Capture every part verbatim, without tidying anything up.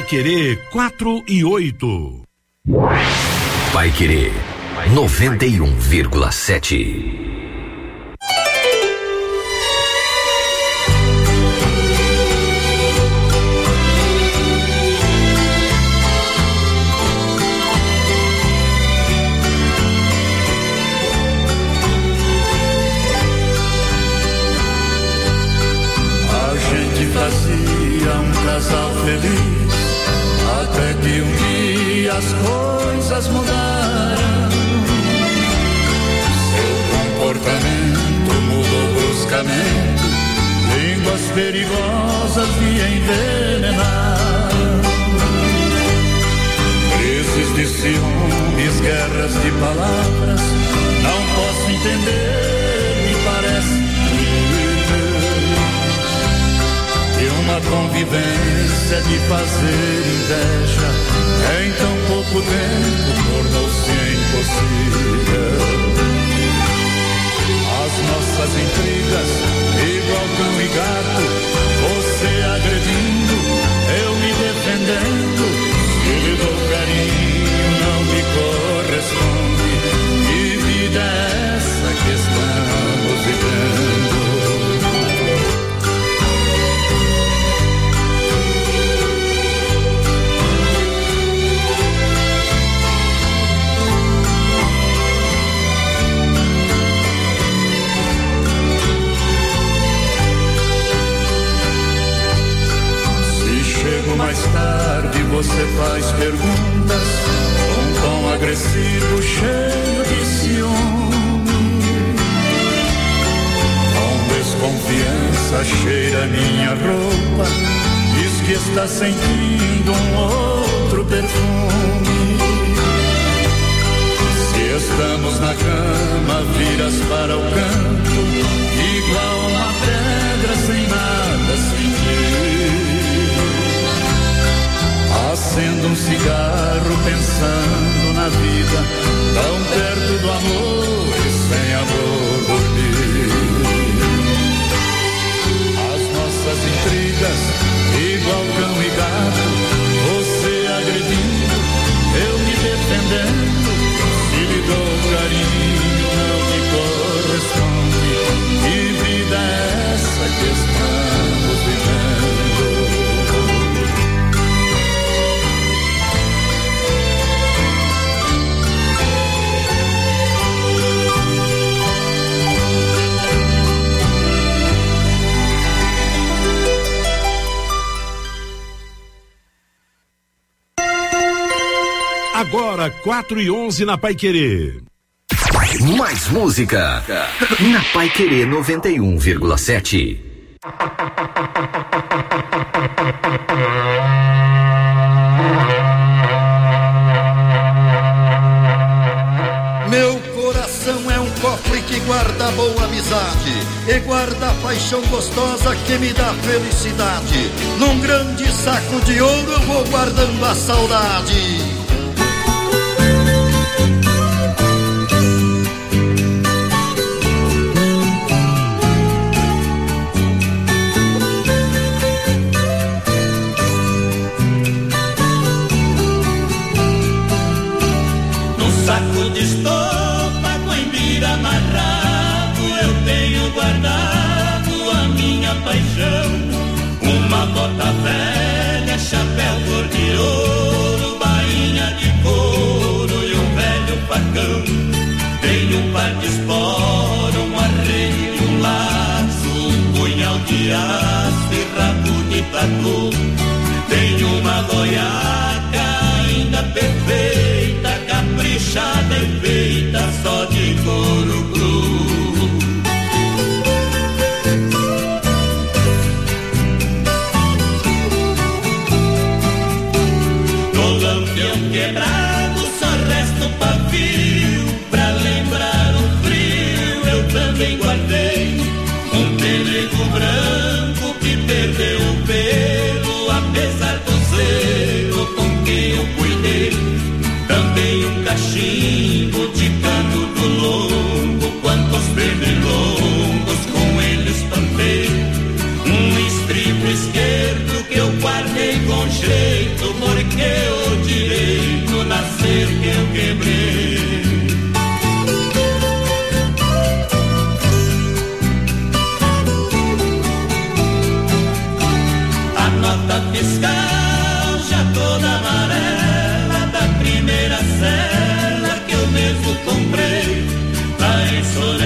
Paiquerê quatro e oito. Paiquerê noventa e um vírgula sete. Fazia um casal feliz, até que um dia as coisas mudaram. Seu comportamento mudou bruscamente, línguas perigosas me envenenaram. Crises de ciúmes, guerras de palavras, não posso entender, me parece uma convivência de fazer inveja, em tão pouco tempo tornou-se impossível. As nossas intrigas, igual cão e gato, você agredindo, eu me defendendo. Se lhe dou carinho, não me corresponde. Que vida é essa que estamos vivendo? Mais tarde você faz perguntas, um tom agressivo, cheio de ciúme. Com desconfiança cheira minha roupa, diz que está sentindo um outro perfume. Se estamos na cama, viras para o canto, igual uma pedra sem nada sentir. Acendo um cigarro pensando na vida, tão perto do amor e sem amor dormir. As nossas intrigas, igual cão e gato, você agredindo, eu me defendendo. Se lhe dou carinho, não me corresponde. Que vida é essa que estamos vivendo? Agora, quatro e onze na Paiquerê. Mais música na Paiquerê noventa e um vírgula sete. Meu coração é um cofre que guarda boa amizade e guarda a paixão gostosa que me dá felicidade. Num grande saco de ouro eu vou guardando a saudade. Saco de estopa com embira amarrado, eu tenho guardado a minha paixão. Uma bota velha, chapéu cor de ouro, bainha de couro e um velho facão. Tenho um par de espora, um arreio e um laço, um punhal de aço e rabo de tatu. Tenho uma goiaca ainda perfeita, caprichada e feita só de couro cru. No lampião quebrado só resta o pavio, pra lembrar o frio eu também guardei um pelego branco que perdeu o pelo, apesar do zelo com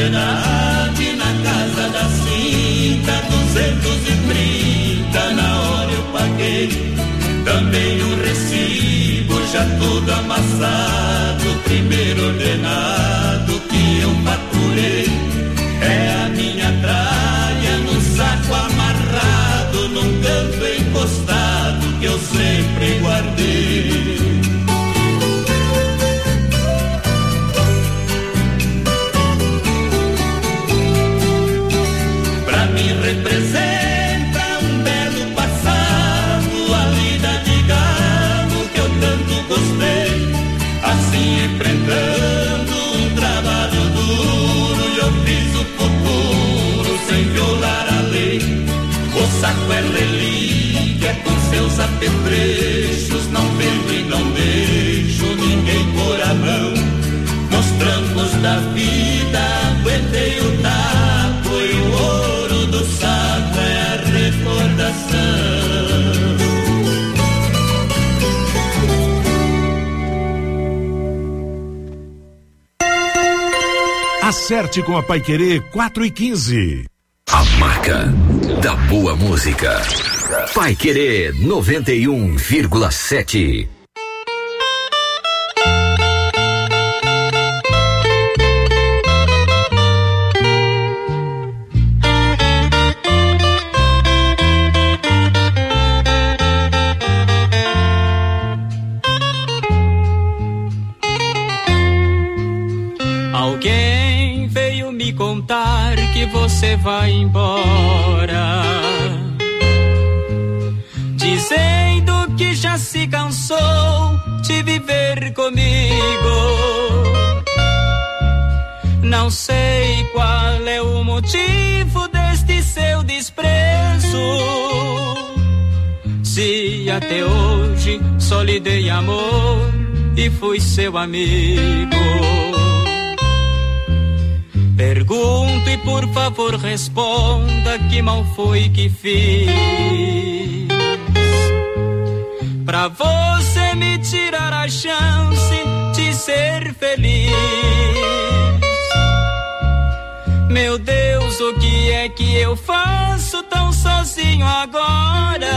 verdade, na casa da cinta, duzentos e trinta, na hora eu paguei. Também o recibo, já todo amassado, primeiro ordenado que eu faturei. É a minha tralha no saco amarrado, num canto encostado que eu sempre guardei. Pra mim representa um belo passado, a lida de galo que eu tanto gostei. Assim enfrentando um trabalho duro, eu fiz o futuro sem violar a lei. O saco é relíquia com seus apetrechos, não vendo e não deixo ninguém pôr a mão. Nos trancos da vida aguentei o taco e o ouro do saco é a recordação. Acerte com a Paiquerê quatro e quinze. A marca da boa música. Paiquerê noventa e um vírgula sete. Alguém veio me contar que você vai embora, dizendo que já se cansou de viver comigo. Não sei qual é o motivo deste seu desprezo, se até hoje só lhe dei amor e fui seu amigo. Pergunto e por favor responda que mal foi que fiz pra você me tirar a chance de ser feliz. Meu Deus, o que é que eu faço tão sozinho agora?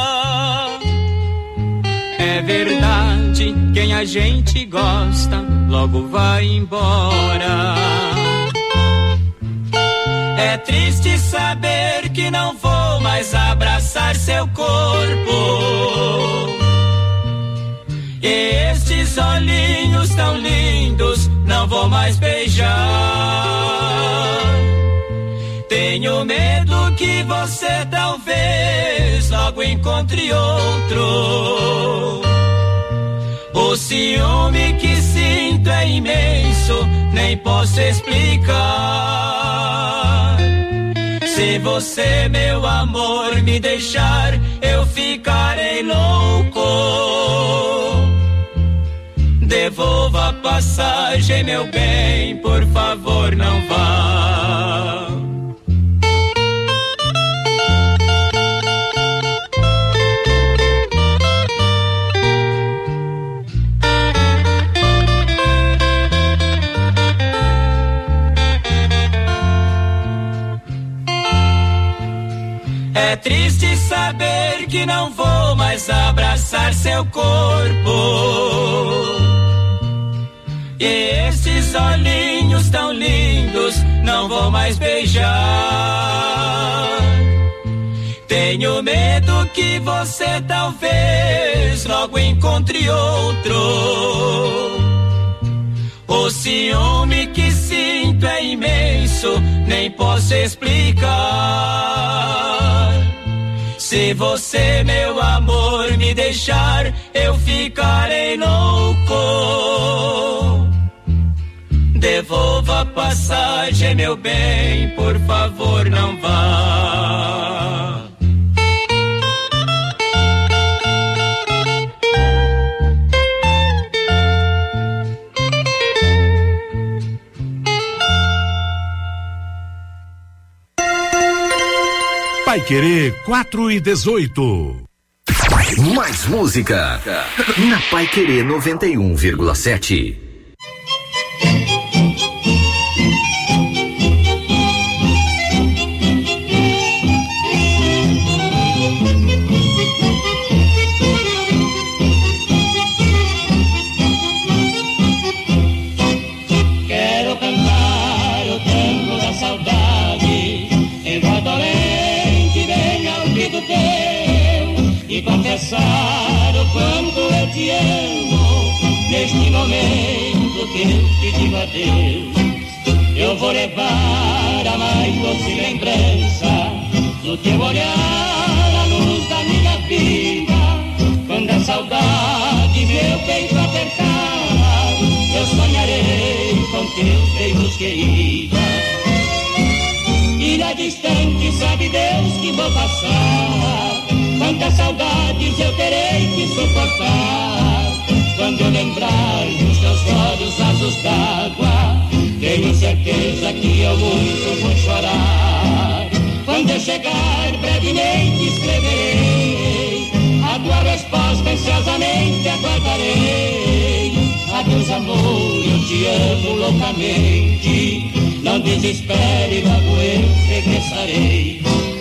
É verdade, quem a gente gosta logo vai embora. É triste saber que não vou mais abraçar seu corpo, e estes olhinhos tão lindos não vou mais beijar. Tenho medo que você talvez logo encontre outro. O ciúme que sinto é imenso, nem posso explicar. Se você, meu amor, me deixar, eu ficarei louco. Devolva a passagem, meu bem, por favor, não vá. É triste saber que não vou mais abraçar seu corpo, e esses olhinhos tão lindos não vou mais beijar. Tenho medo que você talvez logo encontre outro. O ciúme que sinto é imenso, nem posso explicar. Se você, meu amor, me deixar, eu ficarei louco. Devolva a passagem, meu bem, por favor, não vá. Paiquerê quatro e dezoito. Mais música na Paiquerê noventa e um vírgula sete. expressar o quanto eu te amo. Neste momento que eu te digo adeus, eu vou levar a mais doce lembrança do teu olhar, a luz da minha vida. Quando a saudade meu peito apertar, eu sonharei com teus beijos, querida. Ilha distante, sabe Deus que vou passar. Quantas saudades eu terei que suportar. Quando eu lembrar dos teus olhos azuis d'água, tenho certeza que eu muito vou chorar. Quando eu chegar brevemente escreverei a tua resposta, ansiosamente aguardarei. Adeus amor, eu te amo loucamente. Não desespere, logo eu regressarei.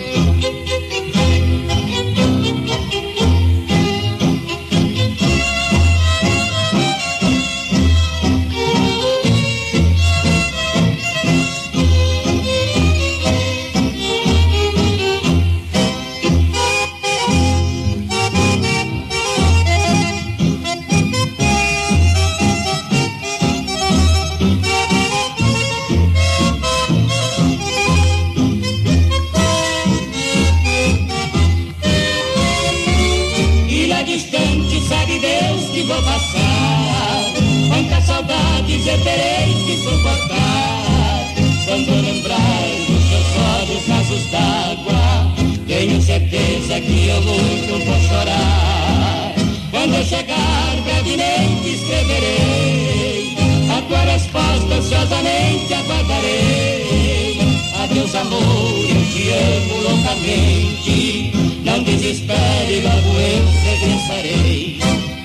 Eu terei que suportar. Quando lembrar dos teus olhos azuis d'água, tenho certeza que eu muito vou chorar. Quando eu chegar brevemente escreverei a tua resposta, ansiosamente aguardarei. Adeus amor, eu te amo loucamente. Não desespere, logo eu regressarei.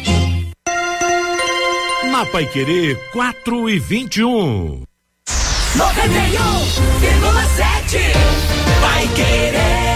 Na Paiquerê quatro e vinte e um. noventa e um vírgula sete Paiquerê.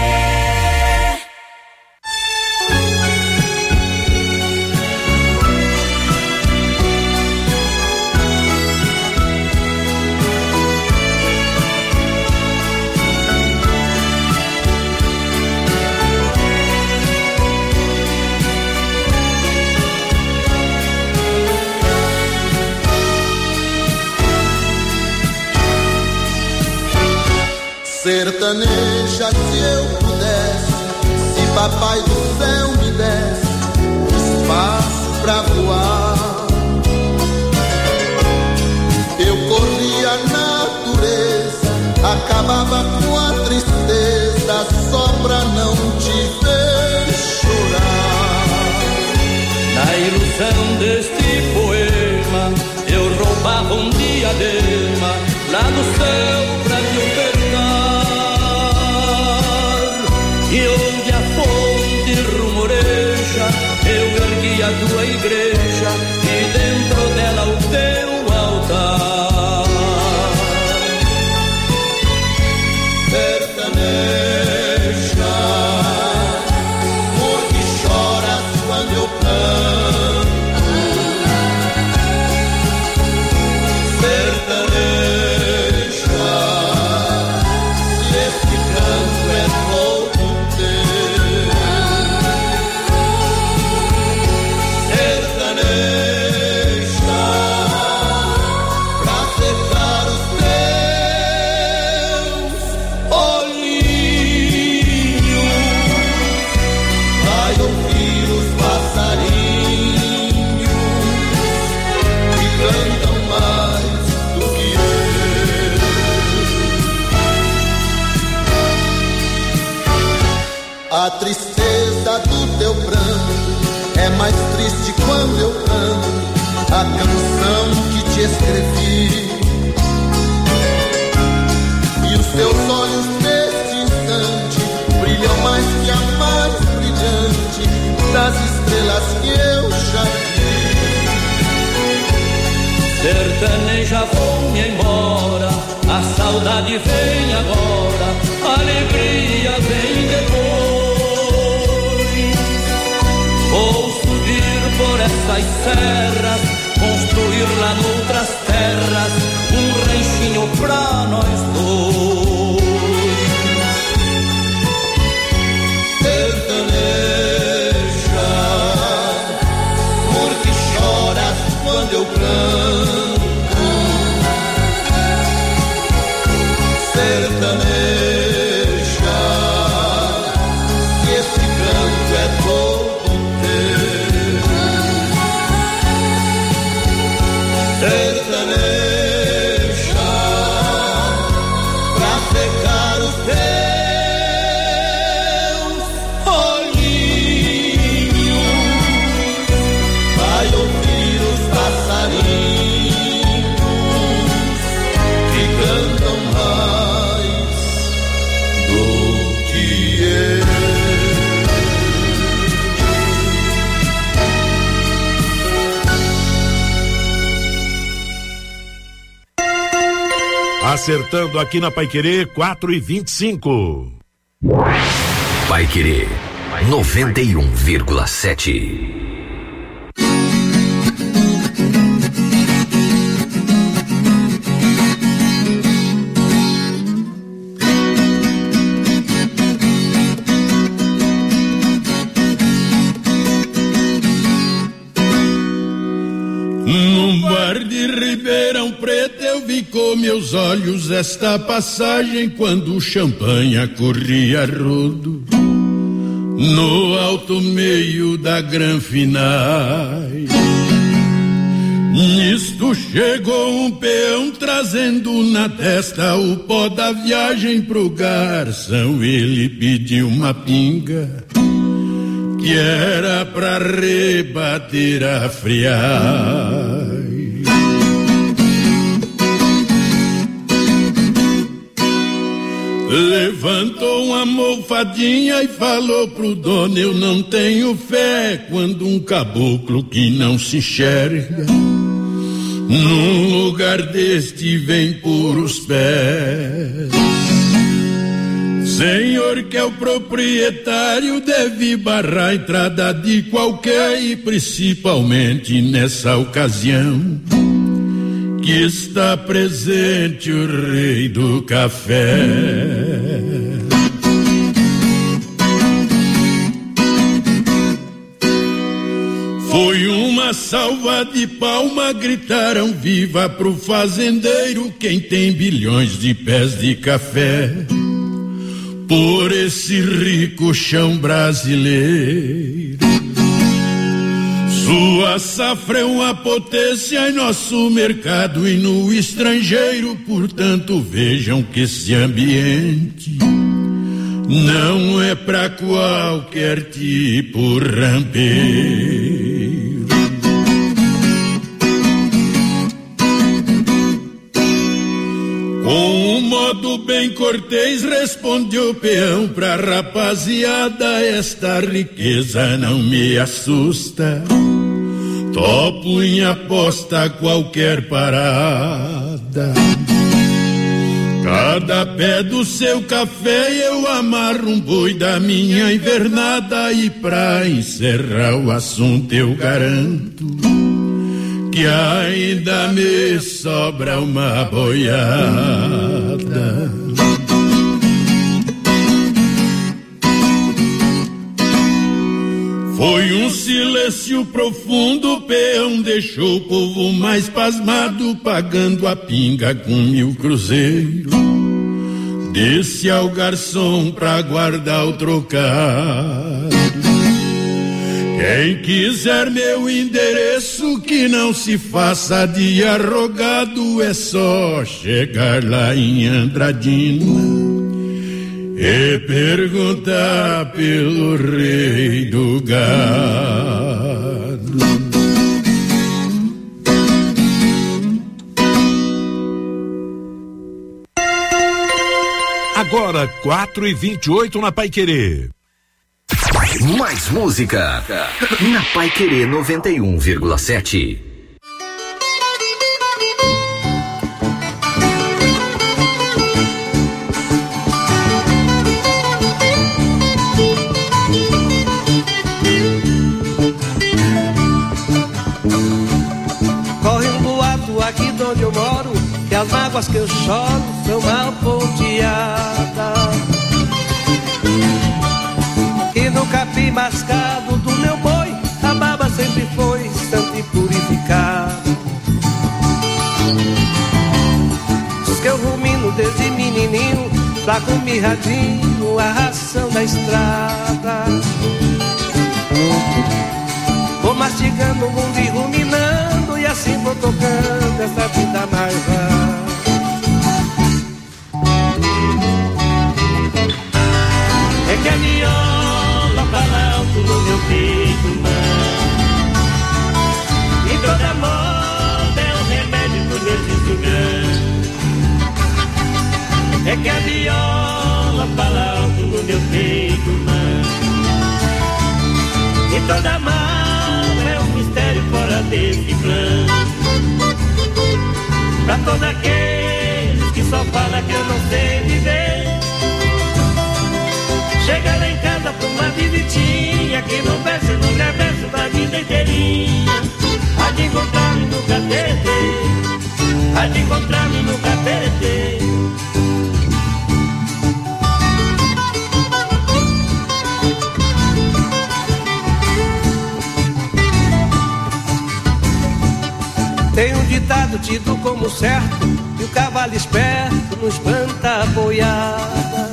Sertaneja, se eu pudesse, se papai do céu me desse espaço pra voar, eu corria a natureza, acabava com a tristeza só pra não te ver chorar. Na ilusão deste poema, eu roubava um diadema lá do céu pra te ofertar. E onde a fonte rumoreja, eu ergui a tua igreja e dentro dela o teu altar. Sertaneja, porque choras quando eu canto. Sertaneja, se este canto é todo teu. Sertaneja, pra secar os teus olhinhos, vai ouvir os passarinhos que cantam mais do que eu. A tristeza do teu pranto é mais triste quando eu canto a canção que te escrevi. E os teus olhos neste instante brilham mais que a mais brilhante das estrelas que eu já vi. Sertaneja, vou-me embora, a saudade vem agora, a alegria vem depois. Vou subir por essas serras, construir lá noutras terras um ranchinho pra nós dois. Sertaneja, Acertando aqui na Paiquerê, quatro e vinte e cinco. Paiquerê, noventa e um vírgula sete. Num bar de Ribeirão Preto eu vi com meus olhos esta passagem quando o champanhe corria rodo no alto meio da gran finais. Nisto chegou um peão trazendo na testa o pó da viagem pro garçom. Ele pediu uma pinga que era pra rebater a friagem. Levantou uma almofadinha e falou pro dono: eu não tenho fé quando um caboclo que não se enxerga num lugar deste vem por os pés. Senhor que é o proprietário deve barrar a entrada de qualquer, e principalmente nessa ocasião que está presente o rei do café. Foi uma salva de palma, gritaram viva pro fazendeiro, quem tem bilhões de pés de café por esse rico chão brasileiro. Sua safra é uma potência em nosso mercado e no estrangeiro, portanto vejam que esse ambiente não é pra qualquer tipo rampeiro. Com um modo bem cortês respondeu o peão pra rapaziada: esta riqueza não me assusta, topo em aposta qualquer parada. Cada pé do seu café eu amarro um boi da minha invernada. E pra encerrar o assunto eu garanto que ainda me sobra uma boiada. Foi um silêncio profundo, o peão deixou o povo mais pasmado, pagando a pinga com mil cruzeiros. Disse ao garçom pra guardar o trocado: quem quiser meu endereço, que não se faça de arrogado, é só chegar lá em Andradina e perguntar pelo rei do gado. Agora, quatro e vinte e oito na Paiquerê. Mais música na Paiquerê noventa e um vírgula sete. Corre um boato aqui de onde eu moro, que as mágoas que eu choro são mal ponteadas. E no capim mascado do meu boi, a baba sempre foi santa e purificada. Diz que eu rumino desde menininho, flaco mirradinho, a ração da estrada. Vou mastigando o mundo e ruminando, e assim vou tocando essa vida mais rara. É que a viola fala alto no meu peito, mãe, e toda moda é um remédio pro meu desenganos. É que a viola fala alto no meu peito, mãe, e toda mágoa é um mistério fora desse plano. Pra todos aqueles que só fala que eu não sei viver. Chega lá em casa pra uma visitinha, que no verso e no reverso da vida inteirinha. Há de encontrar-me no catete, há de encontrar-me no catete. Tem um ditado tido como certo, que o cavalo esperto não espanta a boiada.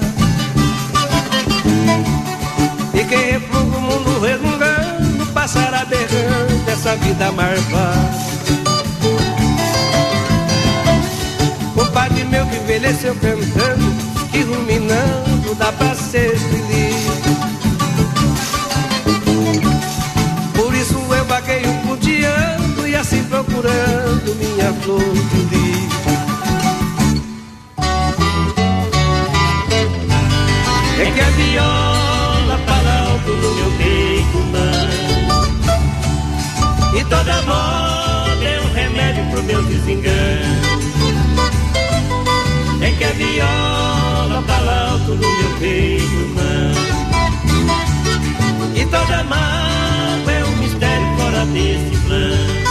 E quem refluga o mundo resmungando, passará berrando essa vida marvada. O padre meu que envelheceu cantando, que ruminando dá pra ser feliz. Por isso eu vagueio pudiando e assim procurando minha flor de lis. É que a viola fala alto no meu peito humano, e toda moda é um remédio pro meu desengano. É que a viola fala alto no meu peito humano, e toda mágoa é um mistério fora desse plano.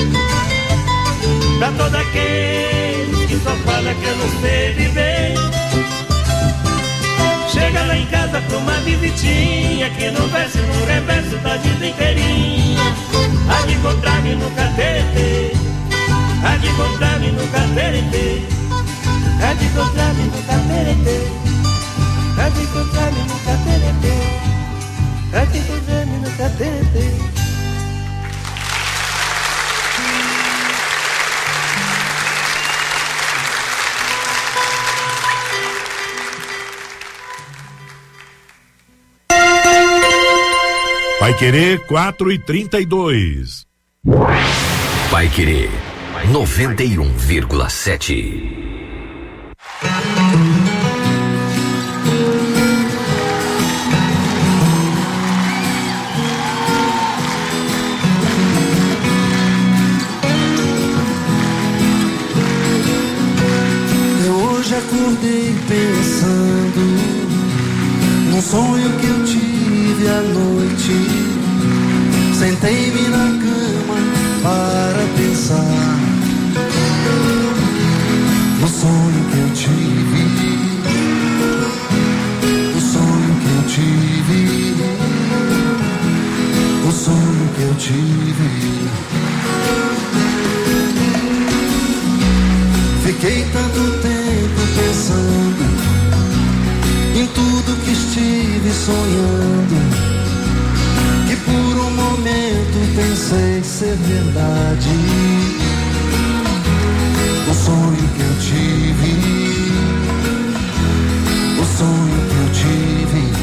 Pra todos aqueles que só falam que eu não sei viver, chega lá em casa pra uma visitinha, que no verso e no reverso da vida inteirinha. Há de encontrar-me no catete, há de encontrar-me no catete, há de encontrar-me no catete, há de encontrar-me no catete, há de encontrar-me no catete. Vai Querer quatro e trinta e dois. Vai Querer noventa e um vírgula sete. Eu hoje acordei pensando num sonho que eu tive à noite. Sentei-me na cama para pensar no sonho que eu tive, o sonho que eu tive, o sonho que eu tive. Fiquei tanto tempo pensando em tudo que estive sonhando, que por um momento pensei ser verdade. O sonho que eu tive, o sonho que eu tive.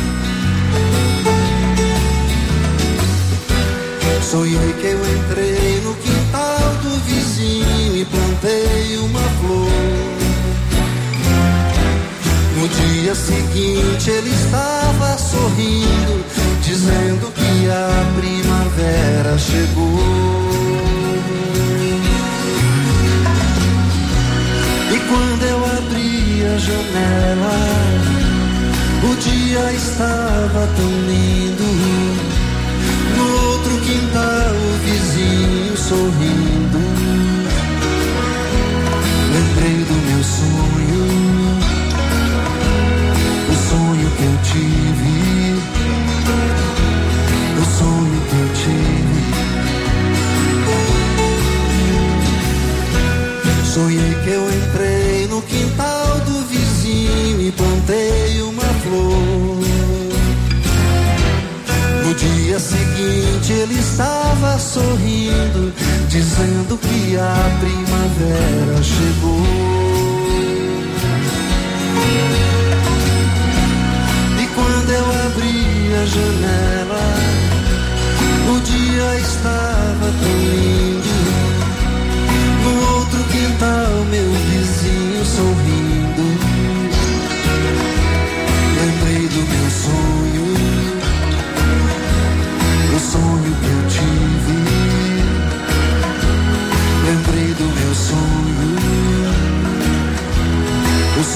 Sonhei que eu entrei no quintal do vizinho e plantei uma flor. No dia seguinte ele estava sorrindo, dizendo que a primavera chegou. E quando eu abri a janela, o dia estava tão lindo. No outro quintal o vizinho sorrindo. Lembrei do meu sonho, o sonho que eu tive, o sonho que eu tive. Sonhei que eu entrei no quintal do vizinho e plantei uma flor. No dia seguinte ele estava sorrindo, dizendo que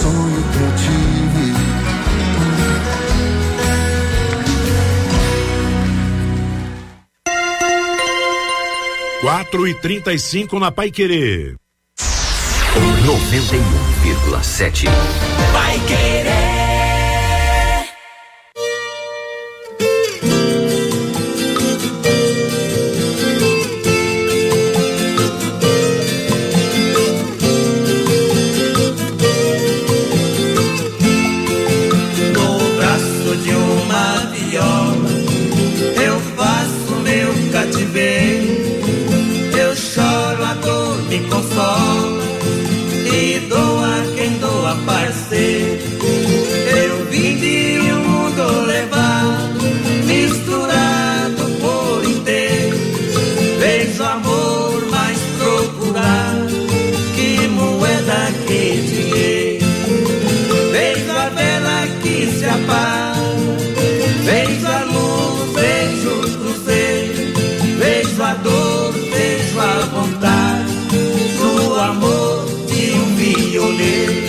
sonho que eu tive. quatro e trinta e cinco na Paiquerê. noventa e um vírgula sete. Paiquerê. No braço de uma viola eu faço meu cativeiro. Eu choro, a dor me consola e doa quem doa, parceiro. Eu vim de um mundo levado, misturado por inteiro. Vejo amor mais procurado que moeda, que dinheiro. Vejo a vela que se apaga, vejo a luz, vejo o cruzeiro. Vejo a dor, vejo a vontade do amor de um violeiro.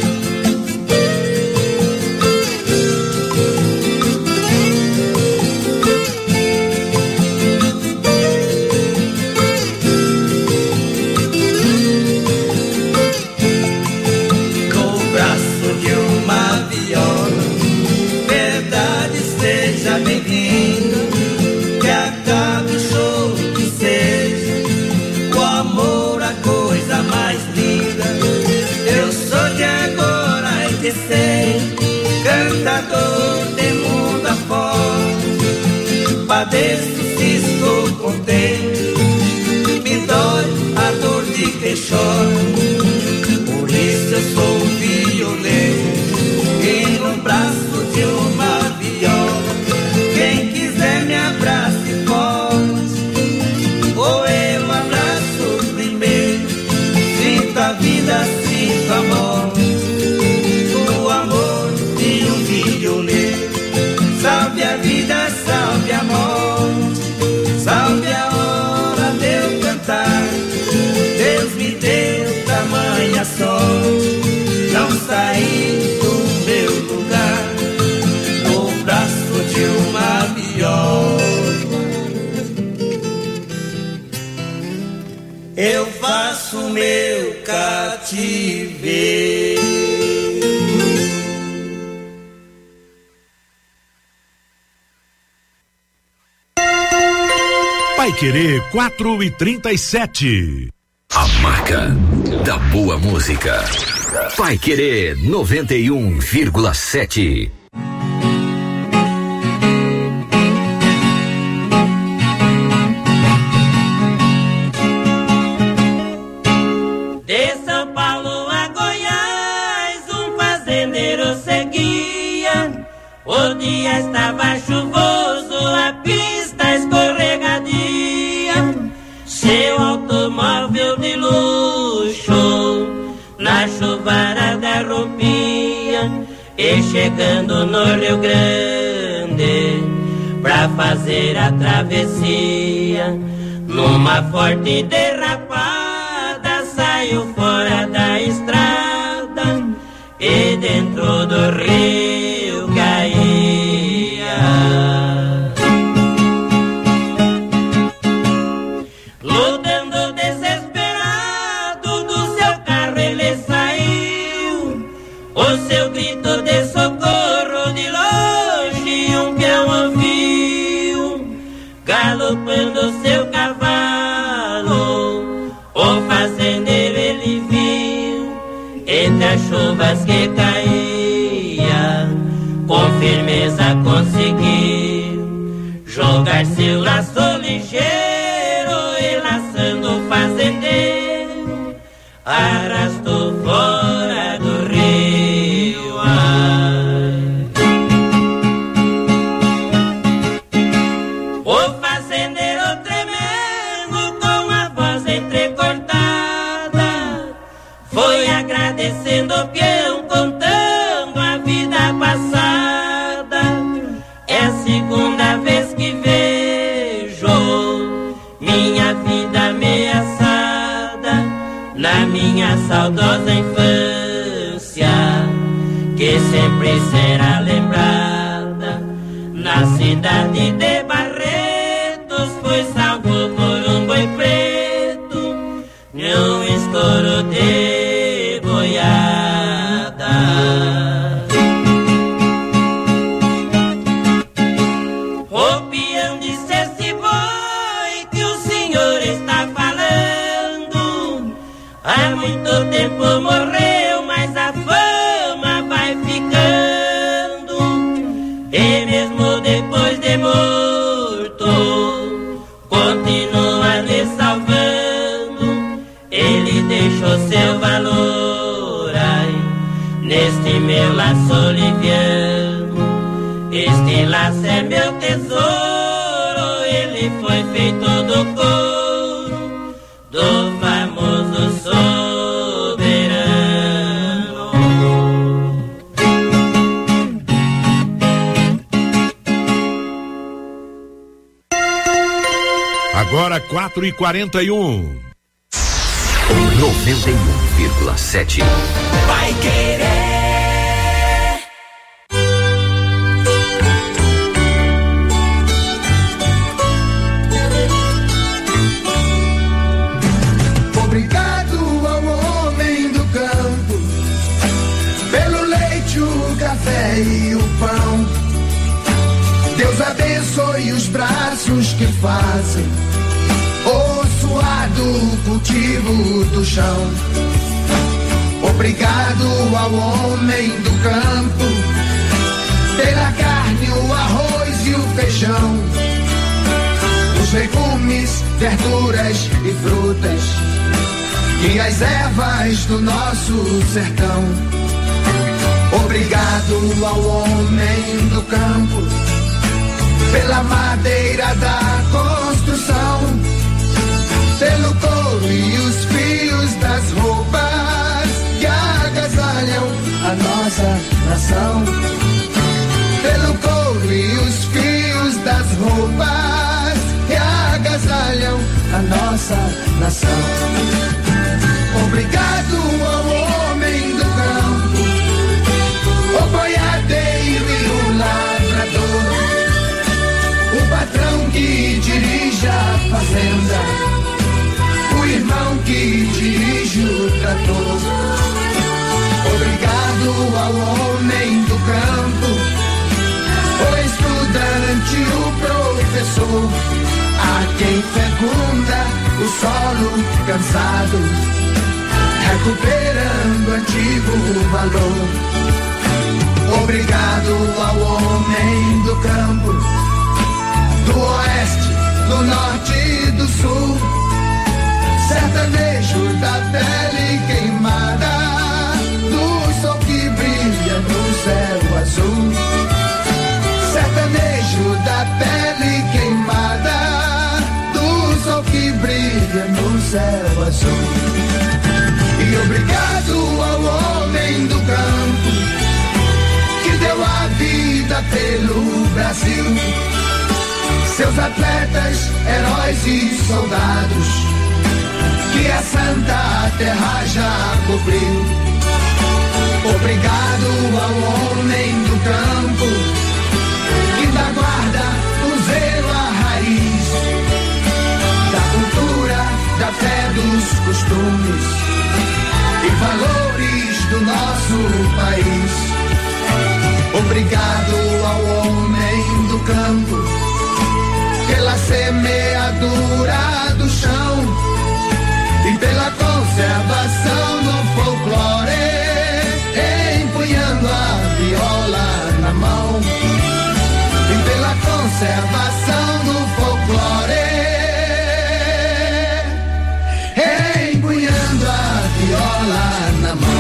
No braço de uma viola, verdade seja bem-vinda. Que acabe o choro, que seja o amor a coisa mais linda. Eu sou de agora e de sempre, cantador de mundo afora. Padeço se estou contente, me dói a dor de quem chora. Por isso eu sou um violeiro e no braço de uma viola. Quem quiser me abrace forte, ou eu abraço primeiro. Sinto a vida, sinto a morte, o amor de um violeiro. Salve a vida, salve a morte, salve a hora de eu cantar. Deus me deu tamanha sorte, não saí do meu lugar. No braço de uma viola eu faço meu cativeiro. Paiquerê quatro e trinta e sete. A marca da boa música. Paiquerê noventa e um vírgula sete. De São Paulo a Goiás, um fazendeiro seguia. O dia estava chuvoso, a pista escorregadia. Seu automóvel de luxo na chuvarada rompia. E chegando no Rio Grande pra fazer a travessia, numa forte derrapada saiu fora da estrada e dentro do rio caía. Lutando desesperado do seu carro ele saiu. O seu grito de socorro de longe um peão ouviu. Galopando seu cavalo, o fazendeiro ele viu. Entre as chuvas que caía, com firmeza conseguiu jogar seu laço ligeiro e laçando o fazendeiro arrastou fora do rio. Ai. O fazendeiro tremendo com a voz entrecortada foi agradecendo o peão, contando a vida passada. É a segunda vez que vejo minha vida ameaçada. Na minha sempre será lembrada. Na cidade de Barretos foi salvo por um boi preto, num estouro de boiada. O peão disse esse boi que o senhor está falando, há muito tempo morreu, mas a fama vai ficando, e mesmo depois de morto continua lhe salvando. Ele deixou seu valor, ai, neste meu laço liviano. Este laço é meu tesouro, ele foi feito do couro do famoso soberano. Agora quatro e quarenta e um. noventa e um vírgula sete. Vai querer. Obrigado ao homem do campo pelo leite, o café e o pão. Deus abençoe os braços que fazem o suado cultivo do chão. Obrigado ao homem do campo pela carne, o arroz e o feijão, os legumes, verduras e frutas e as ervas do nosso sertão. Obrigado ao homem do campo pela madeira da construção, pelo couro e os fios das roupas que agasalham a nossa nação. Pelo couro e os fios das roupas que agasalham a nossa nação. Obrigado ao homem do campo, o boiadeiro e o lavrador, o patrão que dirige a fazenda, o irmão que dirige o trator. Obrigado ao homem do campo, o estudante, o professor, a quem fecunda o solo cansado, recuperando antigo valor. Obrigado ao homem do campo, do oeste, do norte e do sul, sertanejo da pele queimada, do sol que brilha no céu azul. Sertanejo da pele queimada, do sol que brilha no céu azul. E obrigado ao homem do campo que deu a vida pelo Brasil, seus atletas, heróis e soldados que a Santa Terra já cobriu. Obrigado ao homem do campo que da guarda o zelo, a raiz da cultura, da fé, dos costumes e valores do nosso país. Obrigado ao homem do campo pela semeadura do chão e pela conservação do folclore, empunhando a viola na mão. E pela conservação do folclore, empunhando a viola na mão.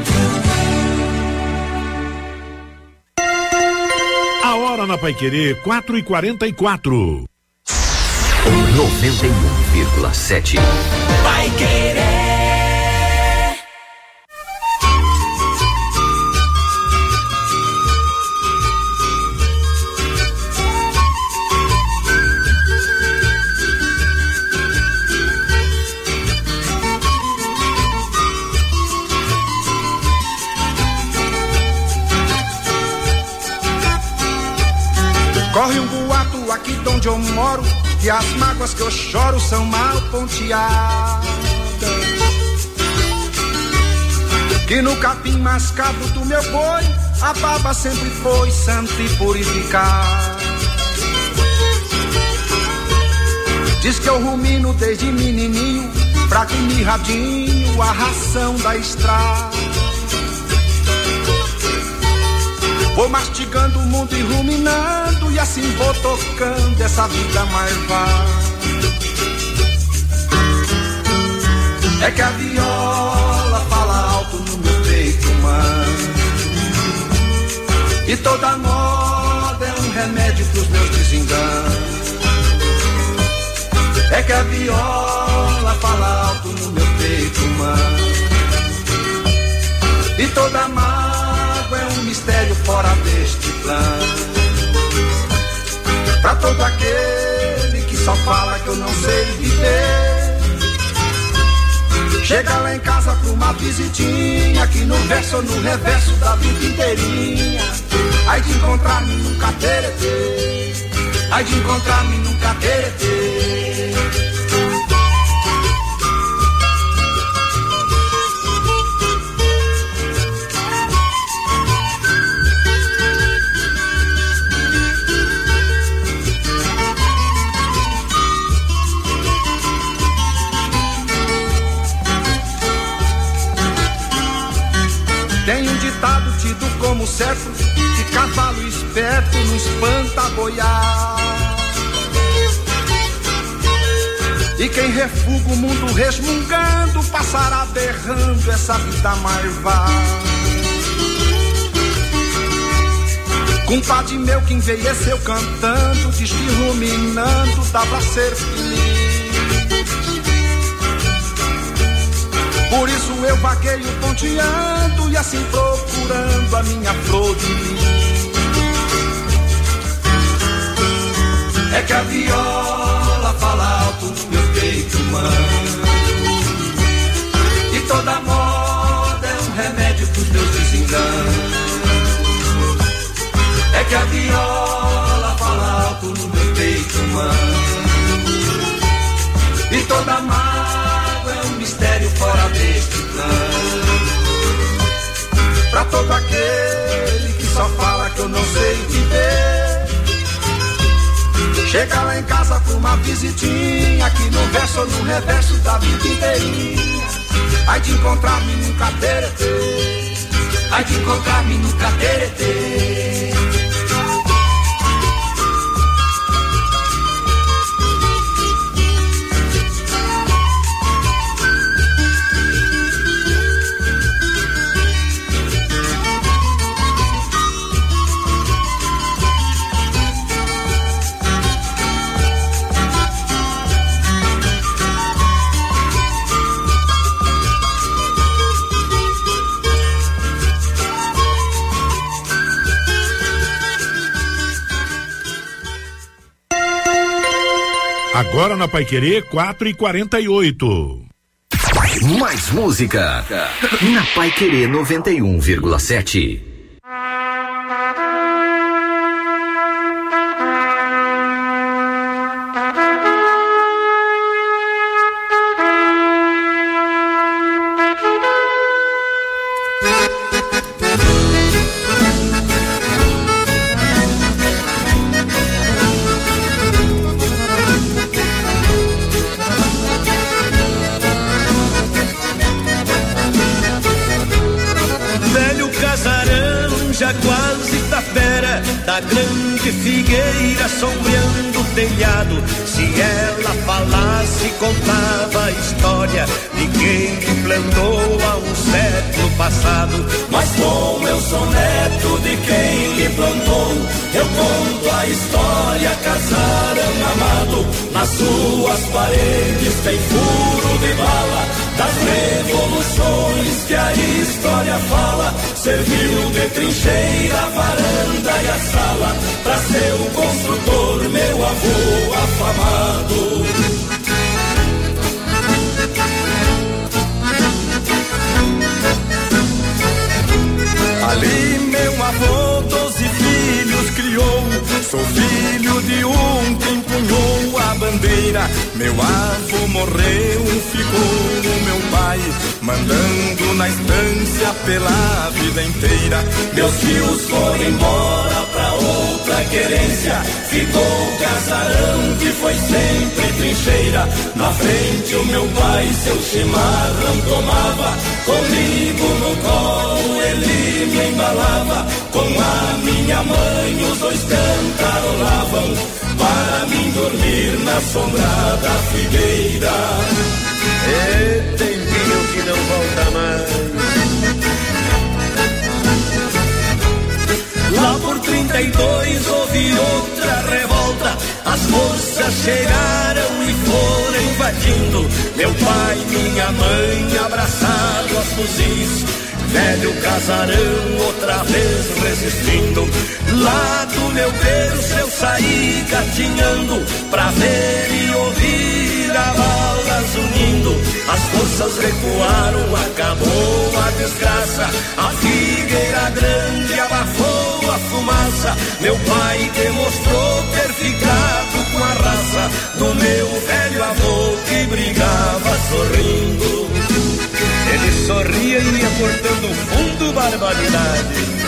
A hora na Paiquerê, quatro e quarenta e quatro. noventa e um vírgula sete. Vai querer. Corre um boato aqui de onde eu moro, que as mágoas que eu choro são mal ponteadas. Que no capim mascado do meu boi, a baba sempre foi santa e purificada. Diz que eu rumino desde menininho, fraco e mirradinho, a ração da estrada. Vou mastigando o mundo e ruminando, e assim vou tocando essa vida marvada. É que a viola fala alto no meu peito humano, e toda moda é um remédio pros meus desenganos. É que a viola fala alto no meu peito humano, e toda mágoa é um mistério fora deste plano. Pra todo aquele que só fala que eu não sei viver, chega lá em casa pra uma visitinha, aqui no verso ou no reverso da vida inteirinha. Ai de encontrar-me num cateretê, ai de encontrar-me num cateretê. Tem um ditado tido como certo, que cavalo esperto não espanta a boiada. E quem refuga o mundo resmungando, passará berrando essa vida marvada. Compadre meu que envelheceu cantando, diz que ruminando dá pra ser feliz. Por isso eu vagueio ponteando, e assim procurando a minha flor de lis. É que a viola fala alto no meu peito humano, e toda moda é um remédio pros meus desenganos. É que a viola fala alto no meu peito humano, e toda mágoa é um mistério fora deste plano. Pra todo aquele que só fala que eu não sei viver, chega lá em casa pra uma visitinha, aqui no verso ou no reverso da vida inteirinha. Ai de encontrar-me num cateretê, ai de encontrar-me num cateretê. Agora na Paiquerê, quatro e quarenta e oito. Mais música na Paiquerê noventa e um vírgula sete. Da grande figueira sombreando o telhado, se ela falasse contava a história de quem que plantou há um século passado. Mas como eu sou neto de quem lhe plantou, eu conto a história casarão amado. Nas suas paredes tem furo de bala, das revoluções que a história fala. Serviu de trincheira, a varanda e a sala, pra ser o construtor, meu avô afamado. Ali meu avô doze filhos criou, sou filho filho de um que empunhou a bandeira. Meu avô morreu, ficou o meu pai, mandando na estância pela vida inteira. Meus tios foram embora pra outra querência, ficou o casarão que foi sempre trincheira. Na frente o meu pai seu chimarrão tomava, comigo no colo ele me embalava. Com a minha mãe os dois cantarolavam, para mim dormir na sombra da figueira. É tempinho que não volta mais. Lá por trinta e dois houve outra revolta, as forças chegaram e foram invadindo. Meu pai e minha mãe abraçados aos fuzis, velho casarão outra vez resistindo. Lá do meu berço eu saí gatinhando, pra ver e ouvir a balas unindo. As forças recuaram, acabou a desgraça, a figueira grande abafou a fumaça. Meu pai demonstrou ter ficado com a raça do meu velho avô que brigava sorrindo. Ele sorria e ia cortando fundo, barbaridade.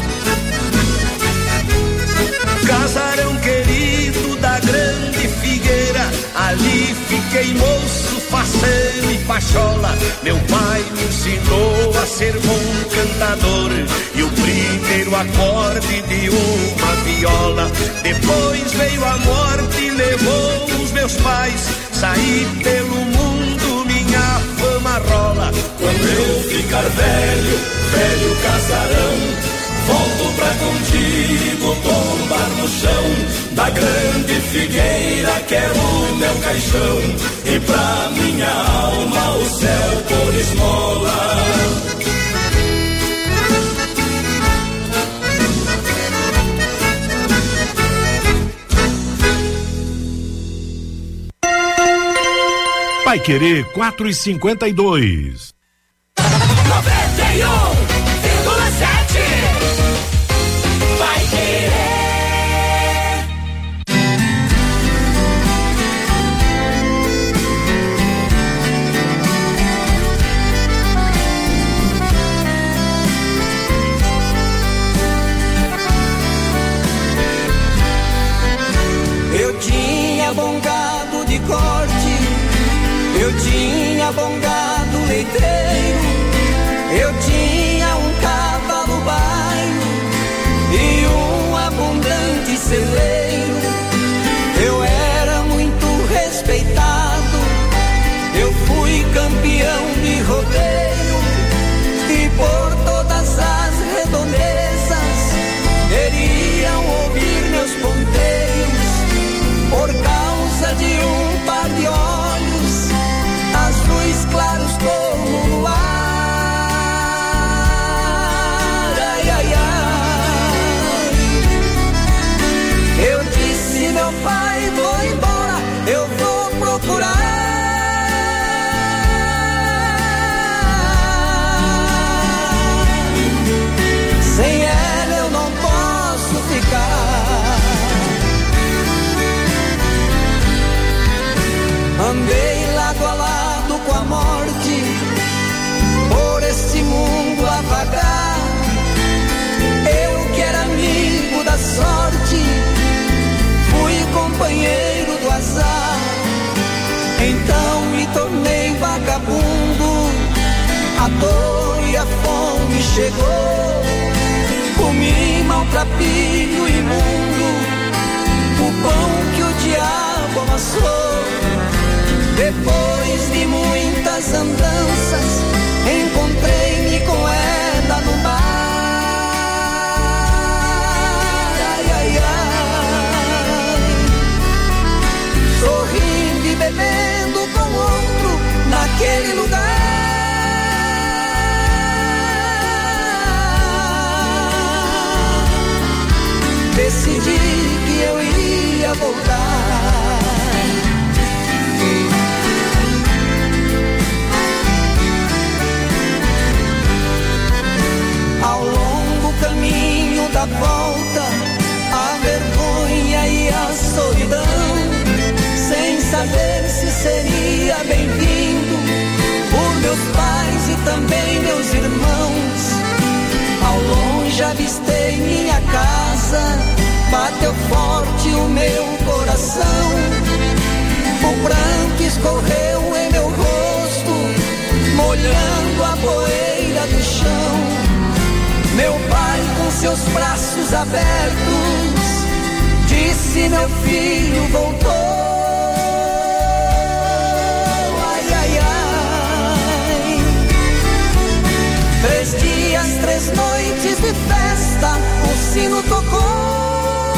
Casarão querido da grande figueira, ali fiquei moço, faceiro e pachola. Meu pai me ensinou a ser bom cantador e o primeiro acorde de uma viola. Depois veio a morte e levou os meus pais, saí pelo mundo, minha fama rola. Quando eu ficar velho, velho casarão, volto pra contigo tombar no chão da grande figueira, quero o meu caixão e pra minha alma o céu por esmola. Vai Querer quatro e cinquenta e dois. noventa e um vírgula sete. Vai Querer. Eu tinha bom gado de corte, eu tinha bom gado leiteiro, eu tinha um cavalo baio e um abundante celeiro. Eu era muito respeitado, eu fui campeão de rodeio e por todas as redondezas queriam ouvir meus ponteiros. Por causa de um par de olhos azuis claros como o ar. Ai, ai, ai. Eu disse, meu pai, vou embora, eu vou procurar. Sem ela eu não posso ficar. Andei lado a lado com a morte, por este mundo a vagar. Eu que era amigo da sorte, fui companheiro do azar. Então me tornei vagabundo, a dor e a fome chegou. Comi maltrapilho imundo, o pão que o diabo amassou. Depois de muitas andanças, encontrei-me com ela no mar. Ai, ai, ai. Sorrindo e bebendo com outro naquele lugar. Decidi que eu iria voltar. Ao longo caminho da volta, a vergonha e a seria bem-vindo por meus pais e também meus irmãos. Ao longe avistei minha casa, bateu forte o meu coração. O pranto escorreu em meu rosto, molhando a poeira do chão. Meu pai com seus braços abertos disse: meu filho voltou. Ai, ai, ai. Três dias, três noites de festa, o sino tocou.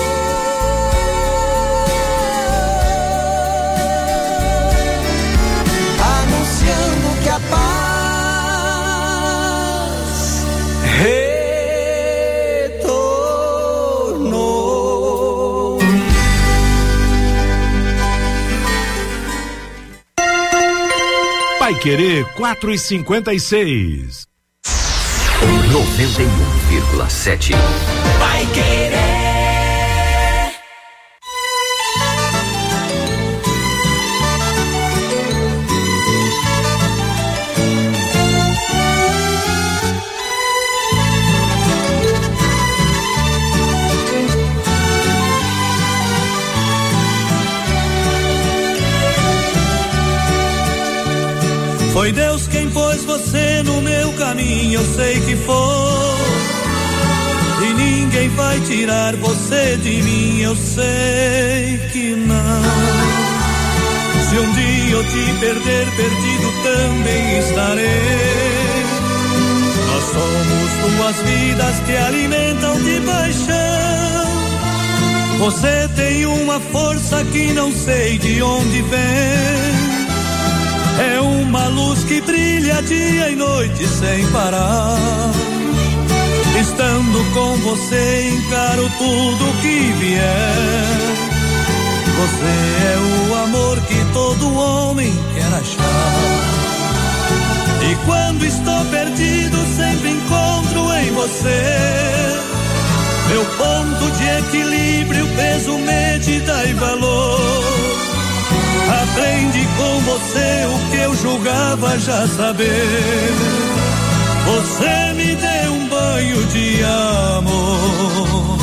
Anunciando que a paz retornou. Paiquerê quatro e cinquenta e seis. noventa e um vírgula sete. Paiquerê. Foi Deus quem pôs você no meu caminho, eu sei que foi. E ninguém vai tirar você de mim, eu sei que não. Se um dia eu te perder, perdido também estarei. Nós somos duas vidas que alimentam de paixão. Você tem uma força que não sei de onde vem. É uma luz que brilha dia e noite sem parar. Estando com você encaro tudo que vier. Você é o amor que todo homem quer achar. E quando estou perdido sempre encontro em você meu ponto de equilíbrio, peso, medida e valor. Aprendi com você o que eu julgava já saber. Você me deu um banho de amor.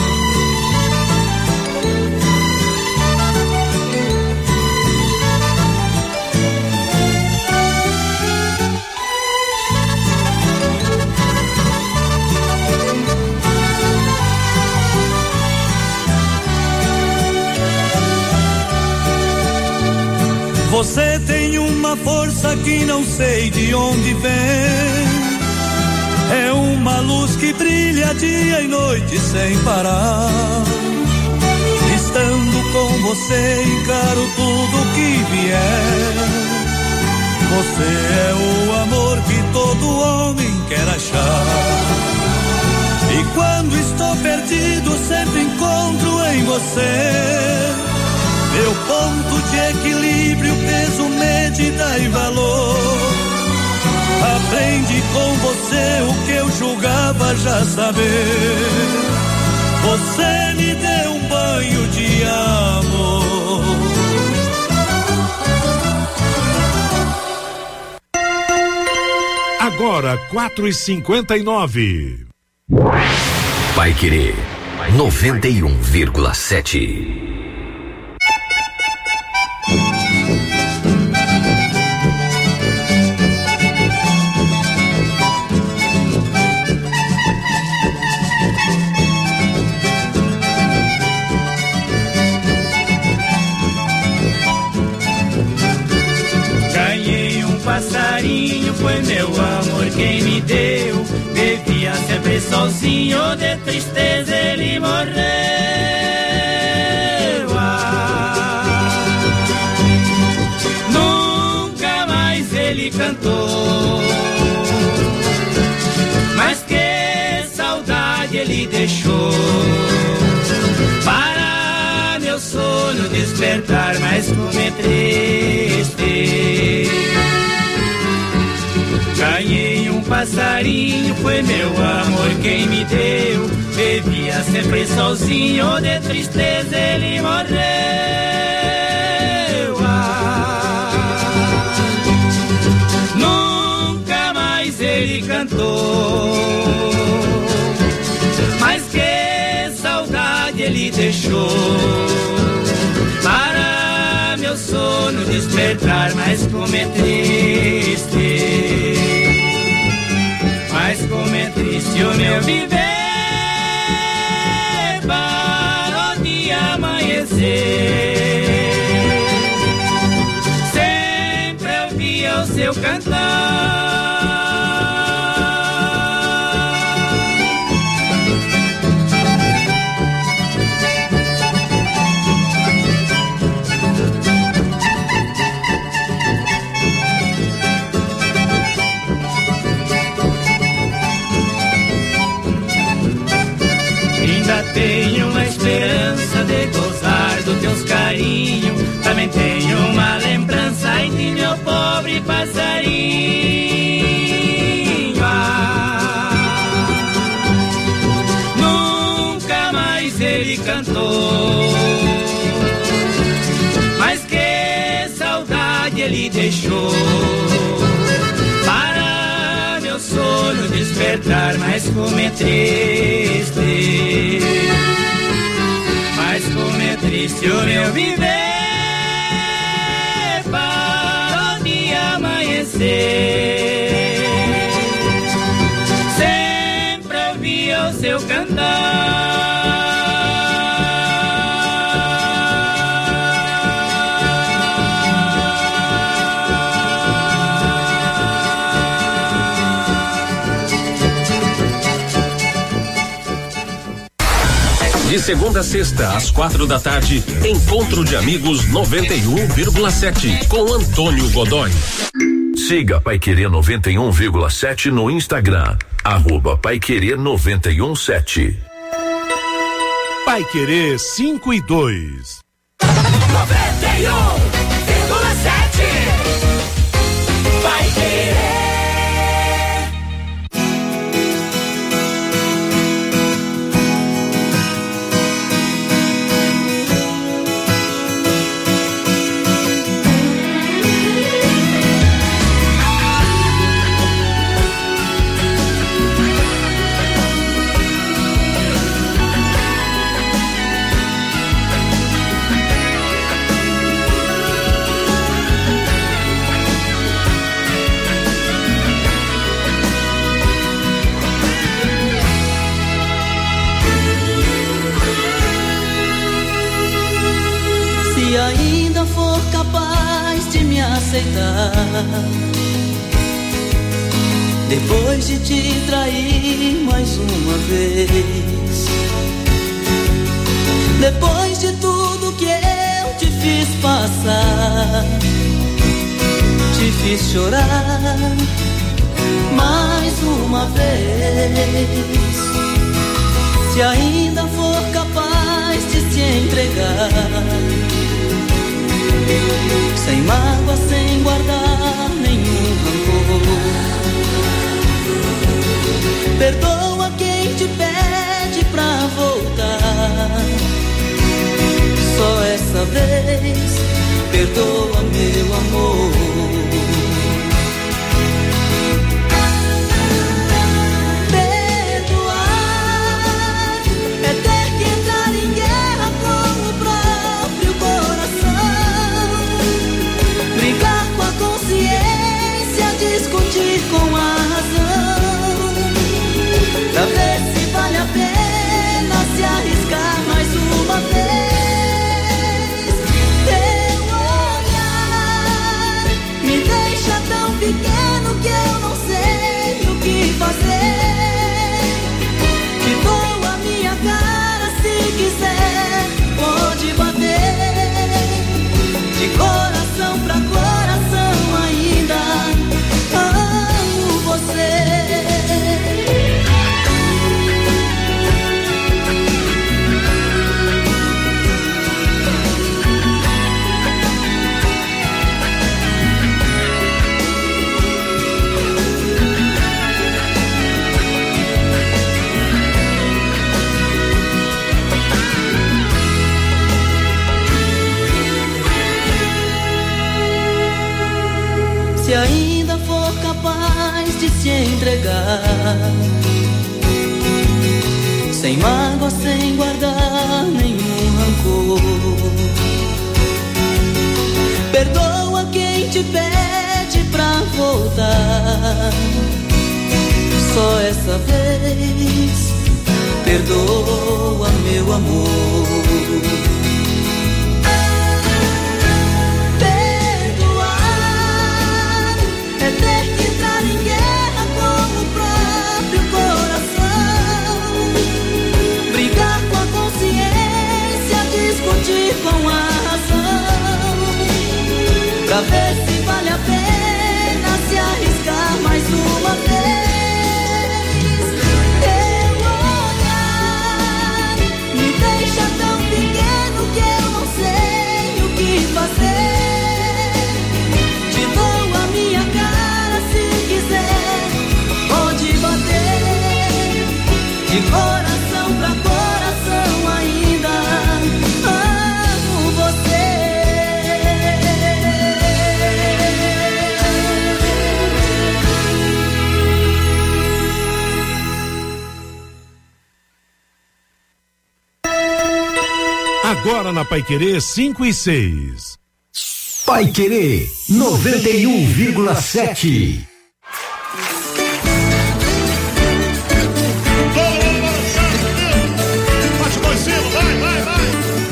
Você tem uma força que não sei de onde vem. É uma luz que brilha dia e noite sem parar. Estando com você encaro tudo que vier. Você é o amor que todo homem quer achar. E quando estou perdido sempre encontro em você meu ponto de equilíbrio, peso, medida e valor. Aprendi com você o que eu julgava já saber. Você me deu um banho de amor. Agora quatro e cinquenta e nove. Paiquerê noventa e um vírgula sete. Passarinho foi meu amor quem me deu. Bebia sempre sozinho, de tristeza ele morreu. Ah, nunca mais ele cantou. Mas que saudade ele deixou. Para meu sono despertar, mas como é triste. Ganhei um passarinho, foi meu amor quem me deu. Bebia sempre sozinho, de tristeza ele morreu. Ah, deixou. Para meu sono despertar, mas como é triste, mas como é triste o meu viver. Para o dia amanhecer, sempre eu via o seu cantar. Tenho uma esperança de gozar dos teus carinhos. Também tenho uma lembrança de meu pobre passarinho. Ah, nunca mais ele cantou, mas que saudade ele deixou. Para meu sono despertar, mas como é triste, mas como é triste o meu viver. Para o dia amanhecer, sempre ouvia o seu cantar. De segunda a sexta, às quatro da tarde, Encontro de Amigos noventa e um vírgula sete, com Antônio Godoy. Siga Paiquerê noventa e um vírgula sete no Instagram, arroba Paiquerê noventa e um sete. Paiquerê cinco e dois. noventa e um vírgula sete. Paiquerê. Se ainda for capaz de me aceitar, depois de te trair mais uma vez, depois de tudo que eu te fiz passar, te fiz chorar mais uma vez. Se ainda for capaz de se entregar, sem mágoa, sem guardar nenhum rancor, perdoa quem te pede pra voltar. Só essa vez, perdoa meu amor. Discutir com a razão, pra ver se vale a pena se arriscar mais uma vez. Teu olhar me deixa tão pequeno que eu não sei o que fazer. Te dou a minha cara, se quiser pode bater. De coração pra coração ainda amo você. Se ainda for capaz de se entregar, sem mágoa, sem guardar nenhum rancor. Perdoa quem te pede pra voltar, só essa vez, perdoa meu amor. Perdoar é ter que entrar em guerra com o próprio coração, brigar com a consciência, discutir com a razão, pra ver se vale a pena se arriscar mais uma vez. Te dou a minha cara se quiser, pode bater, de coração pra coração ainda amo você. Agora na Paiquerê cinco e seis. Paiquerê noventa e um vírgula sete. Bate por cima, vai, vai, vai.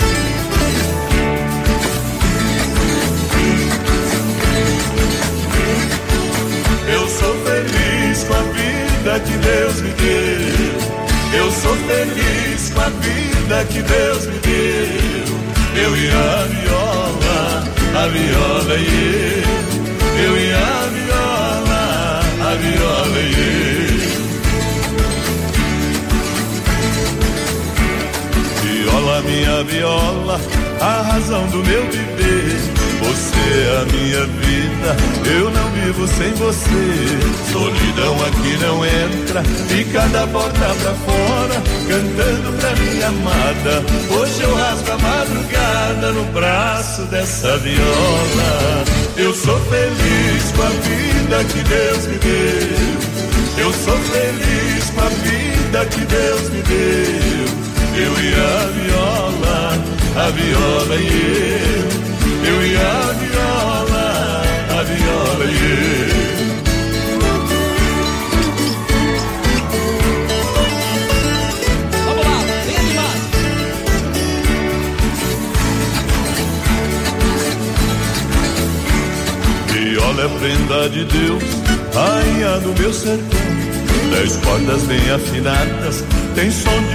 Eu sou feliz com a vida que Deus me deu. Eu sou feliz com a vida que Deus me deu. Eu e a viola, a viola e eu. Eu e a viola, a viola e eu. Viola, minha viola, a razão do meu viver. Você é a minha vida, eu não vivo sem você. Solidão aqui não entra, fica da porta pra fora, cantando pra minha amada. Hoje eu rasgo a madrugada no braço dessa viola. Eu sou feliz com a vida que Deus me deu. Eu sou feliz com a vida que Deus me deu. Eu e a viola, a viola e eu. Eu e a viola, a viola e eu. Vamos lá, vem animado. Viola é prenda de Deus, rainha do meu sertão. Dez cordas bem afinadas, tem som de